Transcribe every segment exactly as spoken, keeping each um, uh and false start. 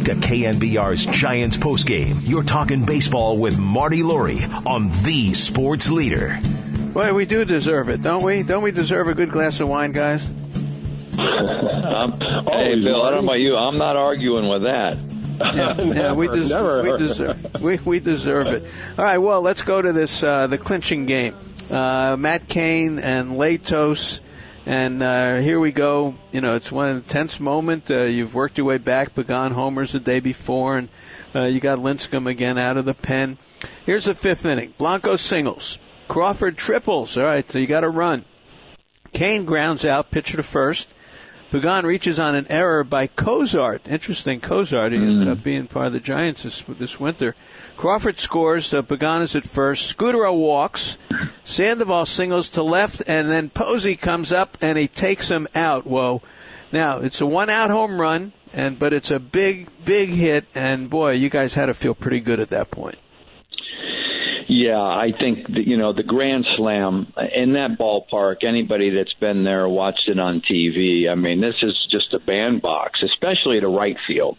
to K N B R's Giants postgame. You're talking baseball with Marty Laurie on the Sports Leader. Well, we do deserve it, don't we? Don't we deserve a good glass of wine, guys? um, hey, Bill, I don't know about you. I'm not arguing with that. Yeah, never, yeah, we, des- never. we deserve we we deserve it. All right, well, let's go to this uh, the clinching game. Uh, Matt Cain and Latos, and uh, here we go. You know, it's one intense moment. Uh, you've worked your way back. Pagan homers the day before, and uh, you got Lincecum again out of the pen. Here's the fifth inning. Blanco singles. Crawford triples. All right, so you got to run. Cain grounds out, pitcher to first. Pagan reaches on an error by Cozart. Interesting, Cozart. He mm. ended up being part of the Giants this, this winter. Crawford scores. Uh, Pagan is at first. Scudero walks. Sandoval singles to left, and then Posey comes up and he takes him out. Whoa! Now it's a one-out home run, and but it's a big, big hit. And boy, you guys had to feel pretty good at that point. Yeah, I think, that, you know, the Grand Slam in that ballpark, anybody that's been there or watched it on T V, I mean, this is just a bandbox, especially to right field.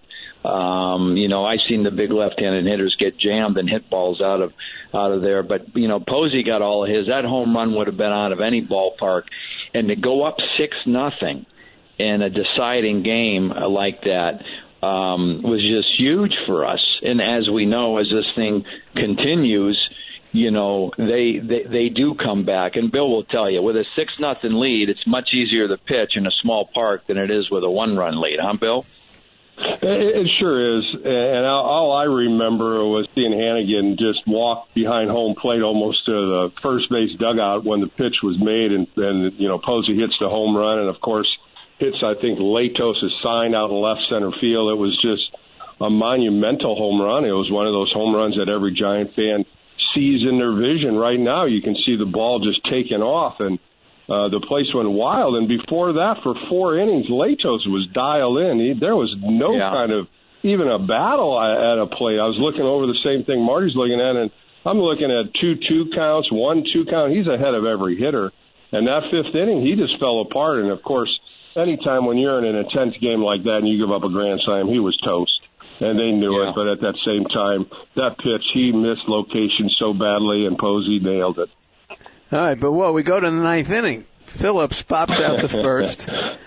Um, you know, I've seen the big left-handed hitters get jammed and hit balls out of out of there. But, you know, Posey got all of his. That home run would have been out of any ballpark. And to go up six nothing in a deciding game like that um, was just huge for us. And as we know, as this thing continues, you know, they, they they do come back. And Bill will tell you, with a six nothing lead, it's much easier to pitch in a small park than it is with a one-run lead. Huh, Bill? It, it sure is. And all I remember was seeing Hannigan just walk behind home plate almost to the first base dugout when the pitch was made. And, and you know, Posey hits the home run. And, of course, hits, I think, Latos' sign out in left center field. It was just a monumental home run. It was one of those home runs that every Giant fan sees in their vision right now. You can see the ball just taking off, and uh, the place went wild. And before that, for four innings, Latos was dialed in. He, there was no yeah. kind of even a battle at a plate. I was looking over the same thing Marty's looking at, and I'm looking at two two counts, one two count. He's ahead of every hitter. And that fifth inning, he just fell apart. And, of course, anytime when you're in an intense game like that and you give up a grand slam, he was toast. And they knew yeah. it, but at that same time, that pitch, he missed location so badly, and Posey nailed it. All right, but well, we go to the ninth inning. Phillips pops out to first.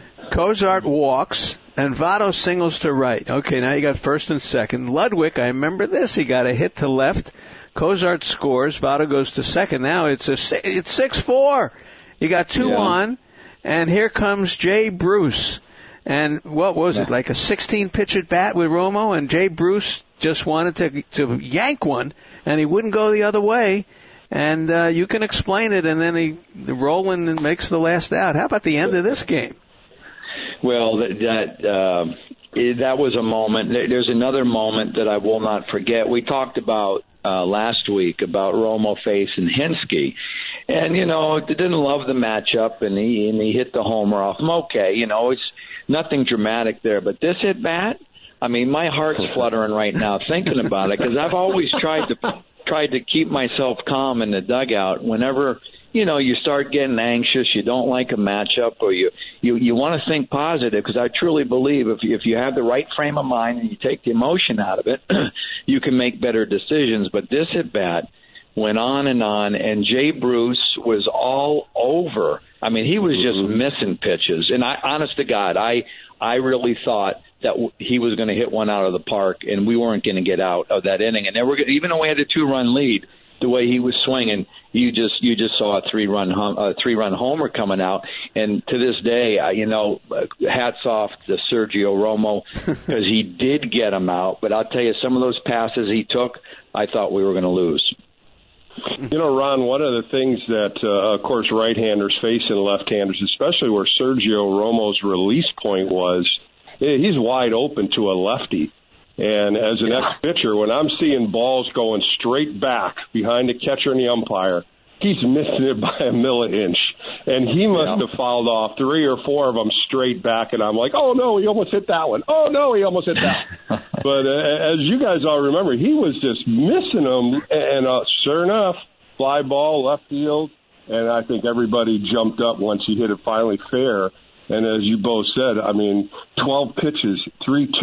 Cozart walks, and Votto singles to right. Okay, now you got first and second. Ludwig, I remember this. He got a hit to left. Cozart scores. Votto goes to second. Now it's a it's six four. You got two yeah. on, and here comes Jay Bruce. And what was it, like a sixteen-pitch at bat with Romo, and Jay Bruce just wanted to to yank one, and he wouldn't go the other way. And uh, you can explain it, and then he Roland makes the last out. How about the end of this game? Well, that that, uh, that was a moment. There's another moment that I will not forget. We talked about uh, last week about Romo facing Hinske. And, you know, didn't love the matchup, and he, and he hit the homer off him. Okay, you know, it's nothing dramatic there. But this at bat, I mean, my heart's fluttering right now thinking about it, because I've always tried to tried to keep myself calm in the dugout whenever, you know, you start getting anxious, you don't like a matchup, or you you, you want to think positive, because I truly believe if you, if you have the right frame of mind and you take the emotion out of it, you can make better decisions. But this at bat went on and on, and Jay Bruce was all over. I mean, he was just missing pitches. And I, honest to God, I I really thought that w- he was going to hit one out of the park, and we weren't going to get out of that inning. And then we're, even though we had a two-run lead, the way he was swinging, you just you just saw a three-run hum, a three-run homer coming out. And to this day, I, you know, hats off to Sergio Romo, because he did get him out. But I'll tell you, some of those passes he took, I thought we were going to lose. You know, Ron, one of the things that, uh, of course, right-handers face in left-handers, especially where Sergio Romo's release point was, he's wide open to a lefty. And as an ex-pitcher, when I'm seeing balls going straight back behind the catcher and the umpire, he's missing it by a milli-inch. And he must yeah. have fouled off three or four of them straight back, and I'm like, oh, no, he almost hit that one. Oh, no, he almost hit that. But uh, as you guys all remember, he was just missing them. And uh, sure enough, fly ball, left field, and I think everybody jumped up once he hit it finally fair. And as you both said, I mean, twelve pitches, three two.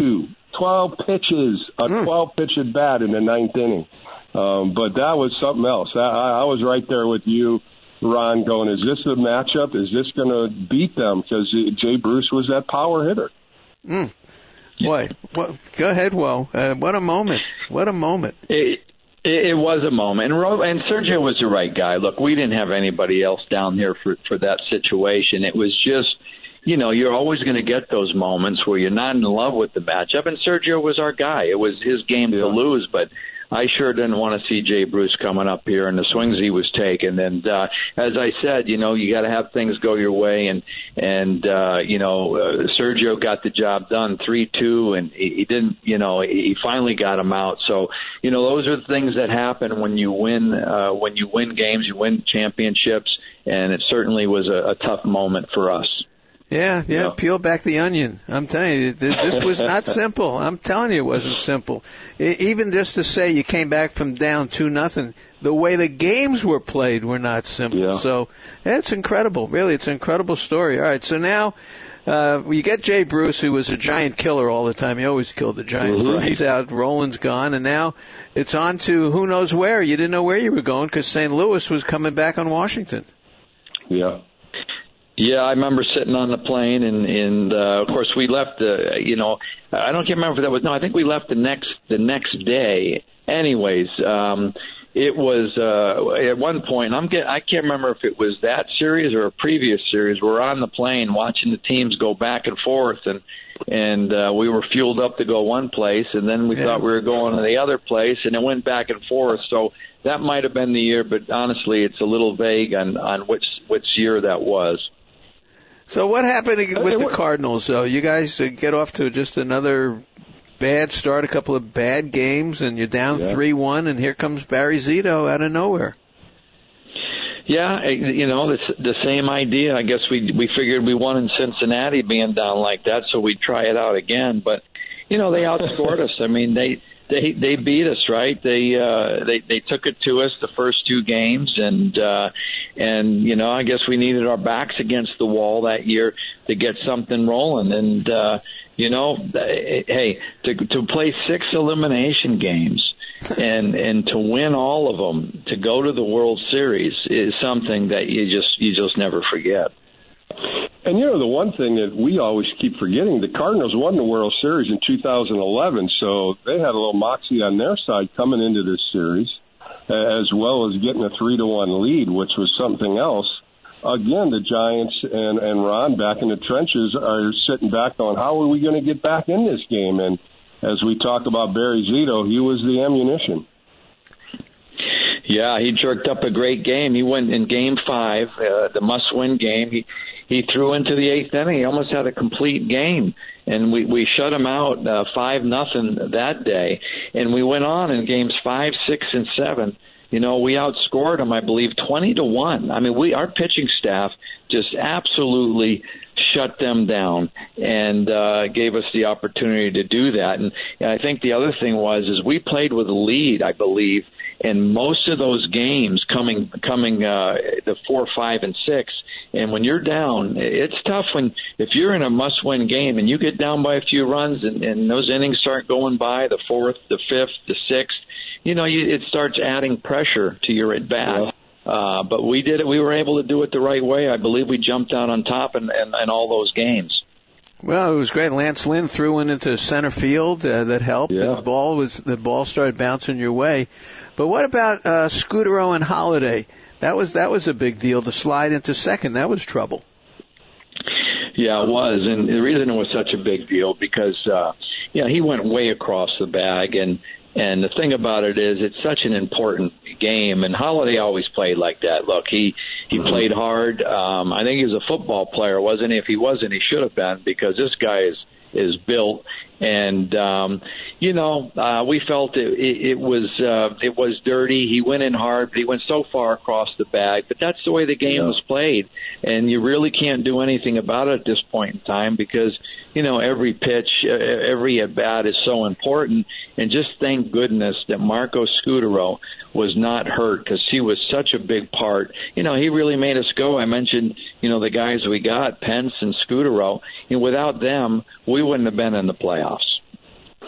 twelve pitches, a mm. twelve-pitch at bat in the ninth inning. Um, but that was something else. I, I was right there with you, Ron, going, is this a matchup? Is this going to beat them? Because Jay Bruce was that power hitter. Mm. Boy, well, go ahead, Will. Uh, what a moment. What a moment. It, it, it was a moment. And, Ro- and Sergio was the right guy. Look, we didn't have anybody else down there for, for that situation. It was just, you know, you're always going to get those moments where you're not in love with the matchup. And Sergio was our guy. It was his game yeah. to lose, but I sure didn't want to see Jay Bruce coming up here and the swings he was taking. And uh, as I said, you know, you got to have things go your way. And, and uh, you know, uh, Sergio got the job done three two, and he, he didn't, you know, he finally got him out. So, you know, those are the things that happen when you win, uh, when you win games, you win championships. And it certainly was a, a tough moment for us. Yeah, yeah, no. Peel back the onion. I'm telling you, this was not simple. I'm telling you it wasn't simple. Even just to say you came back from down two nothing, the way the games were played were not simple. Yeah. So it's incredible. Really, it's an incredible story. All right, so now uh, you get Jay Bruce, who was a giant killer all the time. He always killed the Giants. Mm-hmm. He's out, Roland's gone, and now it's on to who knows where. You didn't know where you were going because Saint Louis was coming back on Washington. Yeah. Yeah, I remember sitting on the plane, and, and uh, of course we left. Uh, you know, I don't can't remember if that was no. I think we left the next the next day. Anyways, um, it was uh, at one point. I'm get. I can't remember if it was that series or a previous series. We're on the plane watching the teams go back and forth, and and uh, we were fueled up to go one place, and then we yeah. thought we were going to the other place, and it went back and forth. So that might have been the year, but honestly, it's a little vague on on which which year that was. So what happened with the Cardinals, though? You guys get off to just another bad start, a couple of bad games, and you're down three yeah. one, and here comes Barry Zito out of nowhere. Yeah, you know, it's the same idea. I guess we we figured we won in Cincinnati being down like that, so we'd try it out again. But, you know, they outscored us. I mean, they they they beat us, right? They uh, they they took it to us the first two games, and uh, and you know, I guess we needed our backs against the wall that year to get something rolling. And uh, you know, hey, to to play six elimination games and and to win all of them, to go to the World Series is something that you just you just never forget. And, you know, the one thing that we always keep forgetting, the Cardinals won the World Series in two thousand eleven, so they had a little moxie on their side coming into this series, as well as getting a three to one lead, which was something else. Again, the Giants and, and Ron back in the trenches are sitting back on how are we going to get back in this game? And as we talk about Barry Zito, he was the ammunition. Yeah, he jerked up a great game. He went in game five, uh, the must-win game. He He threw into the eighth inning. He almost had a complete game, and we, we shut him out uh, five nothing that day. And we went on in games five, six, and seven. You know, we outscored them, I believe, twenty to one. I mean, we our pitching staff just absolutely shut them down and uh, gave us the opportunity to do that. And, and I think the other thing was is we played with a lead, I believe, in most of those games coming coming uh, the four, five, and six. And when you're down, it's tough when if you're in a must-win game and you get down by a few runs and, and those innings start going by, the fourth, the fifth, the sixth, you know, you, it starts adding pressure to your at-bat. Yeah. Uh, but we did it. We were able to do it the right way. I believe we jumped out on top in, in, in all those games. Well, it was great. Lance Lynn threw one into center field uh, that helped. Yeah. The ball was the ball started bouncing your way. But what about uh, Scutaro and Holiday? That was that was a big deal to slide into second. That was trouble. Yeah, it was, and the reason it was such a big deal because uh, you know he went way across the bag, and and the thing about it is it's such an important game, and Holiday always played like that. Look, he he played hard. Um, I think he was a football player, wasn't he? If he wasn't, he should have been because this guy is is built. And, um, you know, uh, we felt it, it, it was uh, it was dirty. He went in hard, but he went so far across the bag. But that's the way the game yeah. was played. And you really can't do anything about it at this point in time because, you know, every pitch, every at-bat is so important. And just thank goodness that Marco Scutaro was not hurt because he was such a big part. You know, he really made us go. I mentioned, you know, the guys we got, Pence and Scutaro. And without them, we wouldn't have been in the playoffs.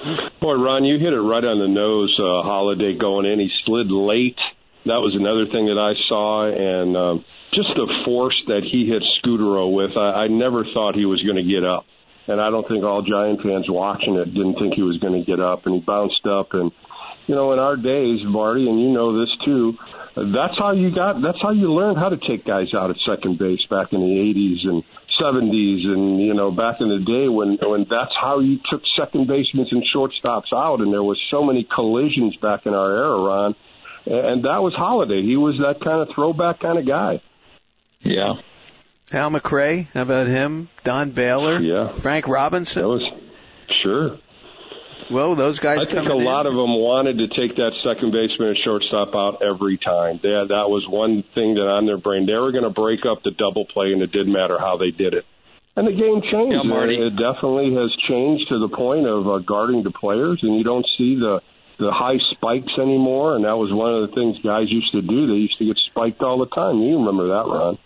Boy, Ron, you hit it right on the nose. Uh, Holiday going in, he slid late. That was another thing that I saw, and um, just the force that he hit Scutaro with. I, I never thought he was going to get up, and I don't think all Giant fans watching it didn't think he was going to get up, and he bounced up. And you know, in our days, Marty, and you know this too, that's how you got. That's how you learned how to take guys out at second base back in the eighties and seventies, and you know, back in the day when when that's how you took second basemen and shortstops out, and there was so many collisions back in our era, Ron. And that was Holiday. He was that kind of throwback kind of guy. Yeah. Hal McRae, how about him? Don Baylor? Yeah. Frank Robinson? That was, sure. Well, those guys I think a in. lot of them wanted to take that second baseman and shortstop out every time. They had, that was one thing that on their brain. They were going to break up the double play, and it didn't matter how they did it. And the game changed. Yeah, Marty. It definitely has changed to the point of uh, guarding the players, and you don't see the the high spikes anymore, and that was one of the things guys used to do. They used to get spiked all the time. You remember that, Ron?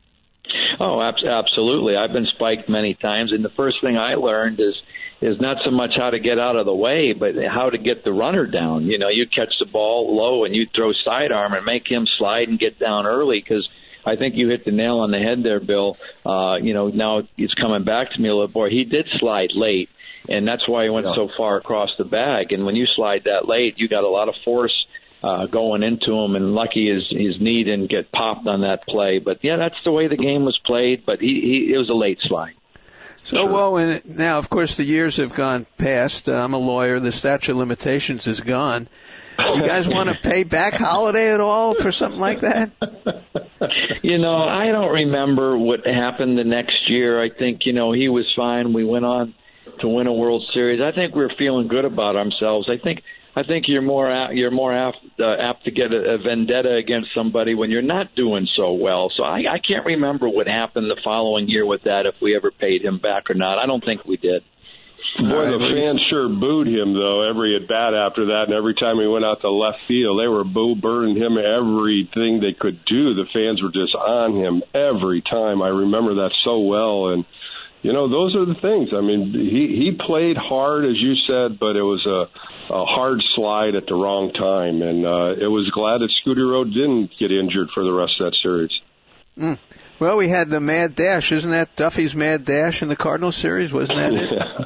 Oh, ab- absolutely. I've been spiked many times, and the first thing I learned is is not so much how to get out of the way, but how to get the runner down. You know, you catch the ball low and you throw sidearm and make him slide and get down early, because I think you hit the nail on the head there, Bill. Uh, you know, now it's coming back to me a little more. He did slide late, and that's why he went yeah. so far across the bag. And when you slide that late, you got a lot of force uh, going into him, and lucky his, his knee didn't get popped on that play. But, yeah, that's the way the game was played, but he, he it was a late slide. So, sure. well, and now, of course, the years have gone past. Uh, I'm a lawyer. The statute of limitations is gone. You guys want to pay back Holiday at all for something like that? You know, I don't remember what happened the next year. I think, you know, he was fine. We went on to win a World Series. I think we were feeling good about ourselves. I think I think you're more you're more apt, uh, apt to get a, a vendetta against somebody when you're not doing so well. So I, I can't remember what happened the following year with that, if we ever paid him back or not. I don't think we did. Boy, right, the fans sure booed him, though, every at-bat after that, and every time he went out to left field, they were boo-burning him everything they could do. The fans were just on him every time. I remember that so well, and, you know, those are the things. I mean, he, he played hard, as you said, but it was a, a hard slide at the wrong time, and uh, it was glad that Scutaro didn't get injured for the rest of that series. Mm. Well, we had the Mad Dash. Isn't that Duffy's Mad Dash in the Cardinals series? Wasn't that it? Yeah.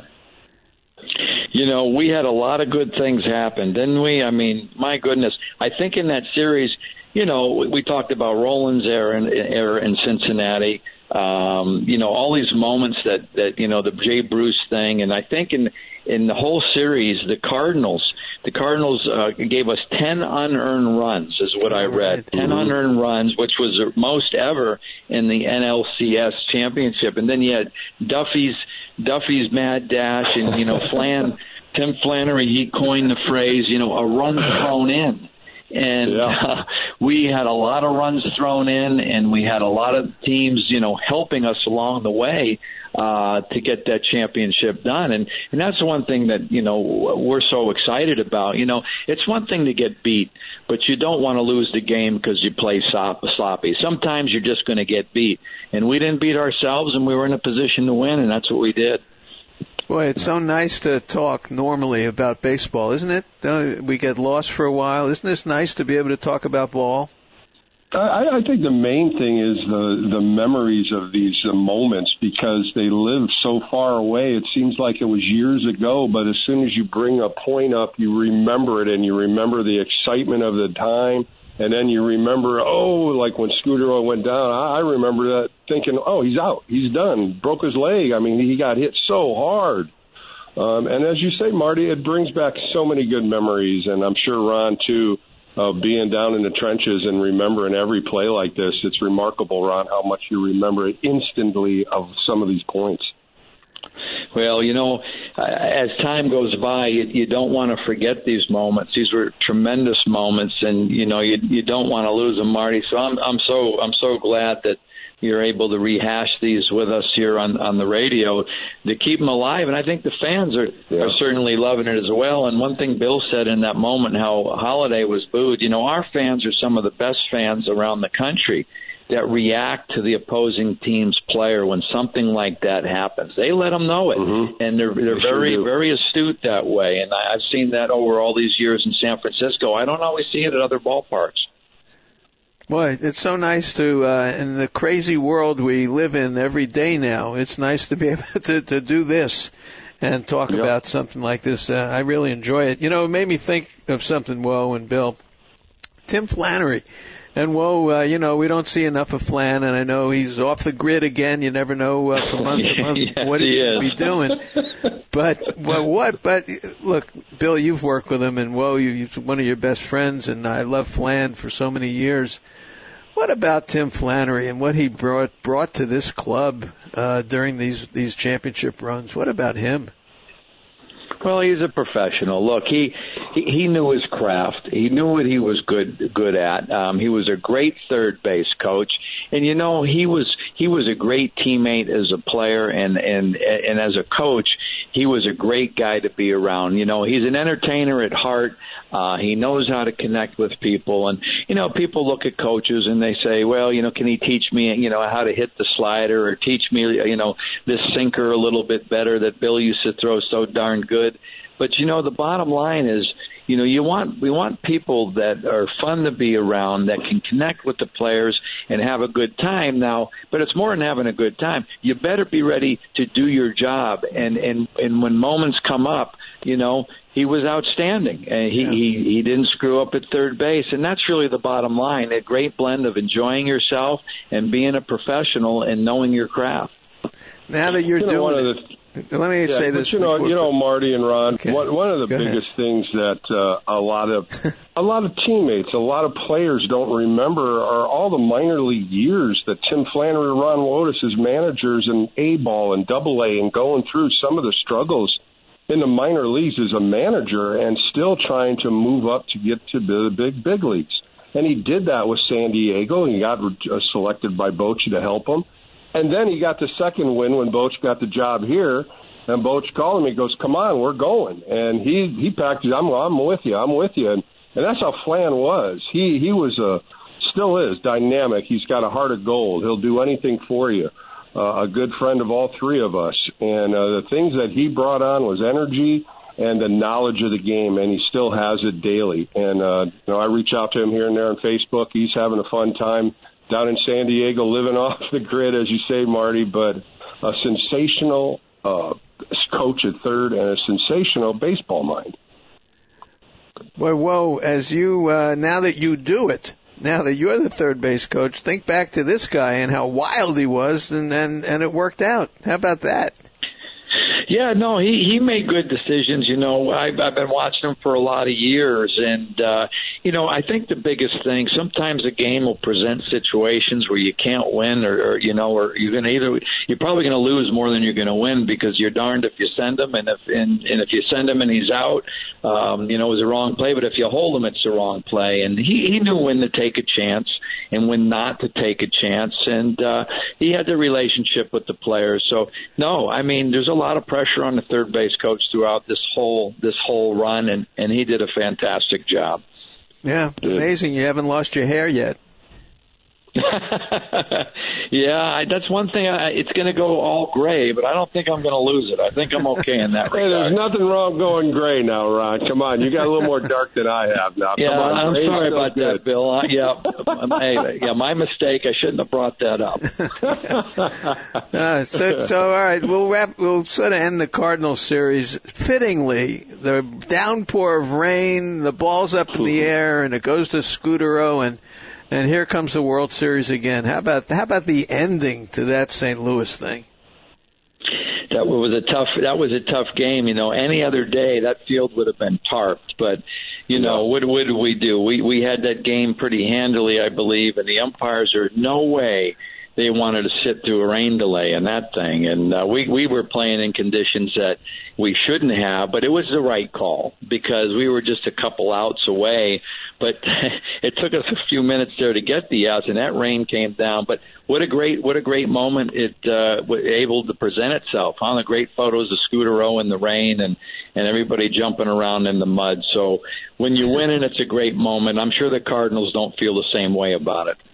You know, we had a lot of good things happen, didn't we? I mean, my goodness. I think in that series, you know, we talked about Rollins' era in, era in Cincinnati, um, you know, all these moments that, that, you know, the Jay Bruce thing. And I think in in the whole series, the Cardinals, the Cardinals uh, gave us ten unearned runs, is what I read. ten unearned runs, which was the most ever in the N L C S championship. And then you had Duffy's Duffy's Mad Dash, and, you know, Flan, Tim Flannery, he coined the phrase, you know, a run thrown in. And yeah. uh, we had a lot of runs thrown in, and we had a lot of teams, you know, helping us along the way uh, to get that championship done. And, and that's the one thing that, you know, we're so excited about. You know, it's one thing to get beat, but you don't want to lose the game because you play sop- sloppy. Sometimes you're just going to get beat. And we didn't beat ourselves, and we were in a position to win, and that's what we did. Boy, it's so nice to talk normally about baseball, isn't it? Don't we get lost for a while. Isn't this nice to be able to talk about ball? I, I think the main thing is the the memories of these uh, moments, because they live so far away. It seems like it was years ago, but as soon as you bring a point up, you remember it, and you remember the excitement of the time, and then you remember, oh, like when Scutaro went down, I, I remember that thinking, oh, he's out, he's done, broke his leg. I mean, he got hit so hard. Um, and as you say, Marty, it brings back so many good memories, and I'm sure Ron, too, of being down in the trenches and remembering every play like this. It's remarkable, Ron, how much you remember it instantly of some of these points. Well, you know, as time goes by, you, you don't want to forget these moments. These were tremendous moments, and you know, you you don't want to lose them, Marty. So I'm I'm so I'm so glad that you're able to rehash these with us here on on the radio to keep them alive. And I think the fans are yeah. are certainly loving it as well. And one thing Bill said in that moment, how Holiday was booed. You know, our fans are some of the best fans around the country. that react to the opposing team's player when something like that happens. They let them know it, mm-hmm. and they're they're they very sure very astute that way. And I, I've seen that over all these years in San Francisco. I don't always see it at other ballparks. Boy, it's so nice to, uh, in the crazy world we live in every day now, it's nice to be able to, to do this and talk yep. about something like this. Uh, I really enjoy it. You know, it made me think of something, Woe and Bill. Tim Flannery. And, Woe, uh, you know, we don't see enough of Flan, and I know he's off the grid again. You never know uh, from month to month yes, what he's he going to be doing. But, well, what? But, look, Bill, you've worked with him, and, Woe, you're one of your best friends, and I love Flan for so many years. What about Tim Flannery and what he brought brought to this club uh, during these these championship runs? What about him? Well, he's a professional. Look, he he, he knew his craft. He knew what he was good good at. Um, he was a great third base coach, and you know he was he was a great teammate as a player, and and and as a coach, he was a great guy to be around. You know, he's an entertainer at heart. Uh, he knows how to connect with people. And, you know, people look at coaches and they say, well, you know, can he teach me, you know, how to hit the slider or teach me, you know, this sinker a little bit better that Bill used to throw so darn good. But, you know, the bottom line is, you know, you want we want people that are fun to be around, that can connect with the players and have a good time now. But it's more than having a good time. You better be ready to do your job. And, and, and when moments come up, you know, he was outstanding. And he, yeah. he, he didn't screw up at third base. And that's really the bottom line, a great blend of enjoying yourself and being a professional and knowing your craft. Now that you're you know, doing it. Let me yeah, say this. You know, before. you know, Marty and Ron. Okay. One, one of the Go biggest ahead. things that uh, a lot of a lot of teammates, a lot of players don't remember are all the minor league years that Tim Flannery, Ron Wotus as managers, and A ball and Double A, and going through some of the struggles in the minor leagues as a manager, and still trying to move up to get to the big big leagues. And he did that with San Diego. He got uh, selected by Bochy to help him. And then he got the second win when Boch got the job here, and Boch called him. He goes, "Come on, we're going." And he he packed it. I'm I'm with you. I'm with you. And and that's how Flan was. He he was a still is dynamic. He's got a heart of gold. He'll do anything for you. Uh, a good friend of all three of us. And uh, the things that he brought on was energy and the knowledge of the game, and he still has it daily. And uh, you know, I reach out to him here and there on Facebook. He's having a fun time down in San Diego, living off the grid, as you say, Marty, but a sensational uh, coach at third and a sensational baseball mind. Well, whoa, as you, uh, now that you do it, now that you're the third base coach, think back to this guy and how wild he was, and, and, and it worked out. How about that? Yeah, no, he, he made good decisions. You know, I've, I've been watching him for a lot of years, and, uh, you know, I think the biggest thing, sometimes a game will present situations where you can't win, or, or you know, or you're going to either, you're probably going to lose more than you're going to win, because you're darned if you send him, and if, and, and if you send him and he's out, um, you know, it was a wrong play, but if you hold him, it's the wrong play. And he, he knew when to take a chance and when not to take a chance, and uh, he had the relationship with the players. So, no, I mean, there's a lot of pressure on the third base coach throughout this whole this whole run, and, and he did a fantastic job. Yeah, amazing. You haven't lost your hair yet. Yeah, I, that's one thing. I, it's going to go all gray, but I don't think I'm going to lose it. I think I'm okay in that hey, regard. There's nothing wrong going gray now, Ron. Come on, you got a little more dark than I have now. Yeah, Come on, I'm gray's sorry so about good. that, Bill. Uh, yeah, hey, yeah, my mistake. I shouldn't have brought that up. uh, so, so, all right, we'll wrap. We'll sort of end the Cardinals series fittingly. The downpour of rain, the ball's up in the air, and it goes to Scutaro, and. And here comes the World Series again. How about how about the ending to that Saint Louis thing? That was a tough. That was a tough game. You know, any other day that field would have been tarped. But you know, what what did we do? We we had that game pretty handily, I believe, and the umpires are no way they wanted to sit through a rain delay in that thing. And uh, we we were playing in conditions that we shouldn't have, but it was the right call because we were just a couple outs away. But it took us a few minutes there to get the outs, and that rain came down. But what a great, what a great moment it uh, was able to present itself. On the great photos of Scutaro in the rain, and and everybody jumping around in the mud. So when you win it, it's a great moment. I'm sure the Cardinals don't feel the same way about it.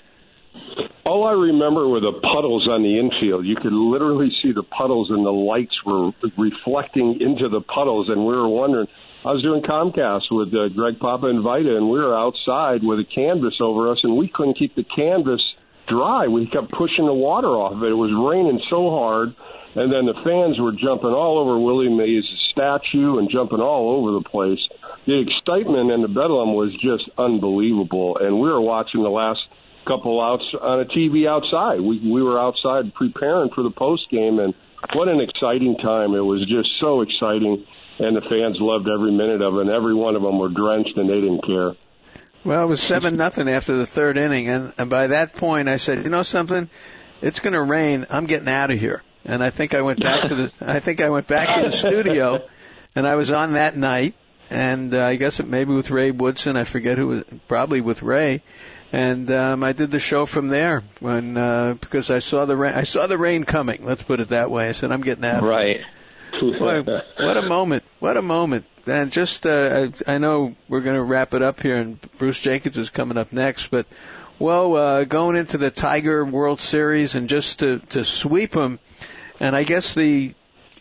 All I remember were the puddles on the infield. You could literally see the puddles, and the lights were reflecting into the puddles, and we were wondering. I was doing Comcast with uh, Greg Papa and Vita, and we were outside with a canvas over us, and we couldn't keep the canvas dry. We kept pushing the water off of it. It was raining so hard, and then the fans were jumping all over Willie Mays' statue and jumping all over the place. The excitement and the bedlam was just unbelievable, and we were watching the last couple outs on a T V outside. We we were outside preparing for the post game, and what an exciting time. It was just so exciting, and the fans loved every minute of it, and every one of them were drenched, and they didn't care. Well, it was seven nothing after the third inning, and, and by that point I said, you know something, it's going to rain. I'm getting out of here. And I think I went back to the I think I went back to the studio, and I was on that night, and uh, I guess it maybe with Ray Woodson, I forget who was, probably with Ray. And um, I did the show from there when uh, because I saw the rain. I saw the rain coming. Let's put it that way. I said, I'm getting out. Right. Boy, what a moment! What a moment! And just uh, I, I know we're going to wrap it up here, and Bruce Jenkins is coming up next. But well, uh, going into the Tiger World Series and just to to sweep them, and I guess the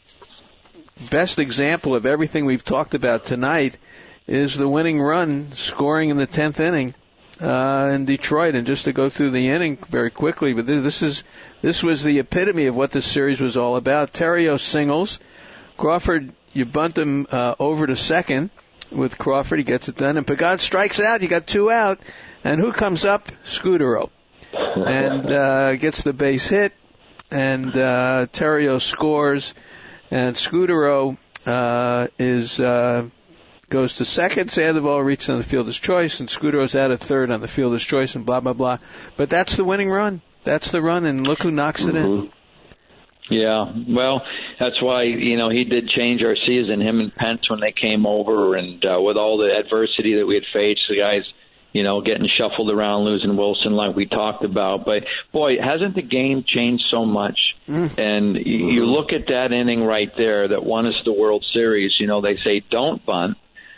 best example of everything we've talked about tonight is the winning run, scoring in the tenth inning. Uh, in Detroit, and just to go through the inning very quickly, but this is this was the epitome of what this series was all about. Theriot singles, Crawford, you bunt him uh, over to second with Crawford, he gets it done, and Pagán strikes out. You got two out, and who comes up? Scudero, and uh, gets the base hit, and uh, Theriot scores, and Scudero uh, is. Uh, goes to second, Sandoval reaches on the fielder's choice, and Scudero's out at third on the fielder's choice, and blah, blah, blah. But that's the winning run. That's the run, and look who knocks it mm-hmm. in. Yeah, well, that's why, you know, he did change our season, him and Pence, when they came over, and uh, with all the adversity that we had faced, the guys, you know, getting shuffled around, losing Wilson like we talked about. But, boy, hasn't the game changed so much? Mm. And you look at that inning right there that won us the World Series. You know, they say don't bunt.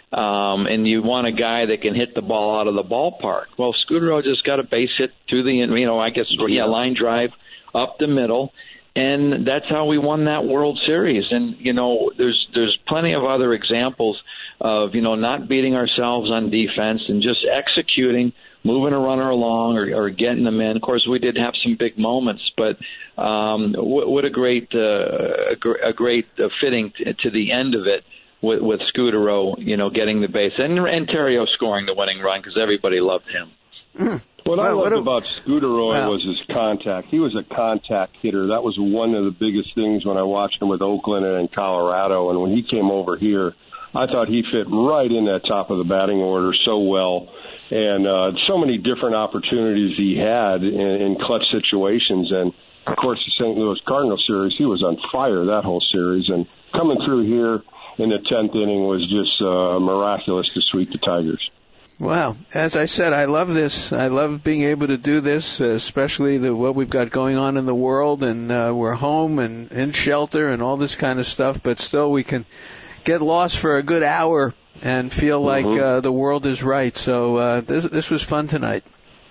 Um, and you want a guy that can hit the ball out of the ballpark. Well, Scudero just got a base hit to the, you know, I guess, yeah, line drive up the middle, and that's how we won that World Series. And, you know, there's there's plenty of other examples of, you know, not beating ourselves on defense and just executing, moving a runner along or, or getting them in. Of course, we did have some big moments, but um, what, what a great, uh, a, gr- a great uh, fitting t- to the end of it. With, with Scudero, you know, getting the base, and, and Theriot scoring the winning run because everybody loved him. Mm. What well, I loved what a, about Scudero wow. was his contact. He was a contact hitter. That was one of the biggest things when I watched him with Oakland and in Colorado. And when he came over here, I thought he fit right in that top of the batting order so well. And uh, so many different opportunities he had in, in clutch situations. And, of course, the Saint Louis Cardinals series, he was on fire that whole series. And coming through here in the tenth inning was just uh, miraculous to sweep the Tigers. Wow. As I said, I love this. I love being able to do this, especially the, what we've got going on in the world, and uh, we're home and in shelter and all this kind of stuff, but still we can get lost for a good hour and feel like mm-hmm. uh, the world is right. So uh, this, this was fun tonight.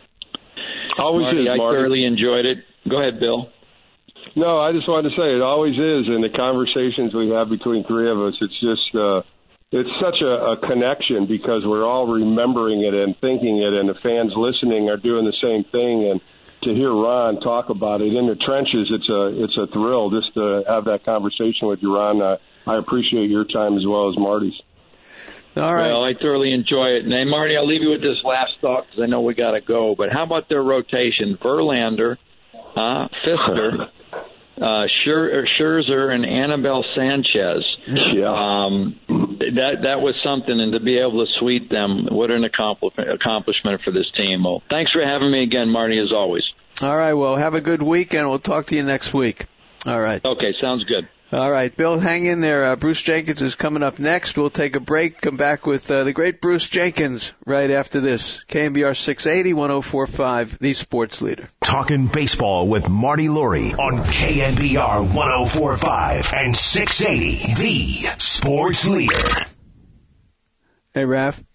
Always Marty, is, I Marty. thoroughly enjoyed it. Go ahead, Bill. No, I just wanted to say it always is, in the conversations we have between three of us. It's just uh, it's such a, a connection because we're all remembering it and thinking it, and the fans listening are doing the same thing. And to hear Ron talk about it in the trenches, it's a it's a thrill just to have that conversation with you, Ron. Uh, I appreciate your time as well as Marty's. All right. Well, I thoroughly enjoy it. And, hey, Marty, I'll leave you with this last thought because I know we got to go. But how about their rotation? Verlander, uh, Fisker, uh, Scherzer, and Anibal Sanchez. Yeah. Um, that that was something, and to be able to sweep them, what an accomplishment for this team. Well, thanks for having me again, Marty, as always. All right. Well, have a good week, and we'll talk to you next week. All right. Okay, sounds good. All right, Bill, hang in there. Uh, Bruce Jenkins is coming up next. We'll take a break, come back with uh, the great Bruce Jenkins right after this. K M B R six eighty, one oh four point five, the sports leader. Talking baseball with Marty Laurie on K M B R one oh four point five and six eighty, the sports leader. Hey, Raph.